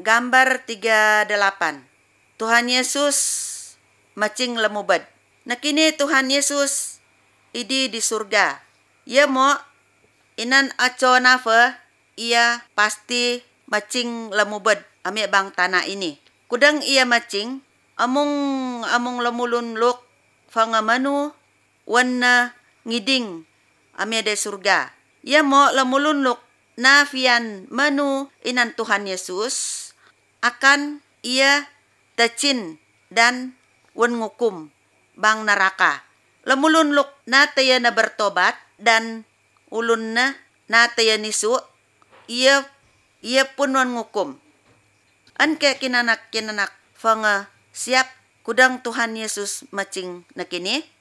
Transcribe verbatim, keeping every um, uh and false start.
Gambar tiga puluh delapan. Tuhan Yesus macing lemubad. Nakini Tuhan Yesus idi di surga. Ia mo inan aco nafa ia pasti macing lemubad ame bang tanah ini. Kudang ia macing among among lemulun luk fangamanu wana ngiding ame de surga. Ia mo lemulun luk nafian manu inan Tuhan Yesus akan ia tacin dan wan ngukum bang neraka. Lemulun luk na taya na bertobat dan ulun na na taya nisu ia ia pun wan ngukum. An ke kinanak kinanak fanga siap kudang Tuhan Yesus macing nakini